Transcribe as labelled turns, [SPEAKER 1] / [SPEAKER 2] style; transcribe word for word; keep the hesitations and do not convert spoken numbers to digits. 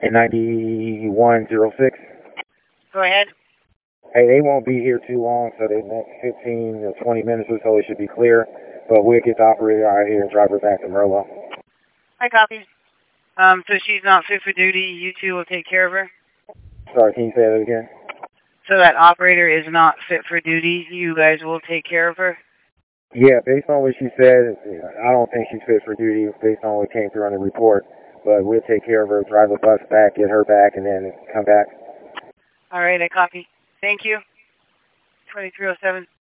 [SPEAKER 1] And ninety-one oh six.
[SPEAKER 2] Go ahead.
[SPEAKER 1] Hey, they won't be here too long, so the next fifteen or twenty minutes or so it should be clear. But we'll get the operator out here and drive her back to Merlo.
[SPEAKER 2] I copy. Um, so she's not fit for duty. You two will take care of her?
[SPEAKER 1] Sorry, can you say that again?
[SPEAKER 2] So that operator is not fit for duty. You guys will take care of her?
[SPEAKER 1] Yeah, based on what she said, I don't think she's fit for duty based on what came through on the report. But we'll take care of her, drive the bus back, get her back, and then come back.
[SPEAKER 2] All right, I copy. Thank you. twenty-three oh seven.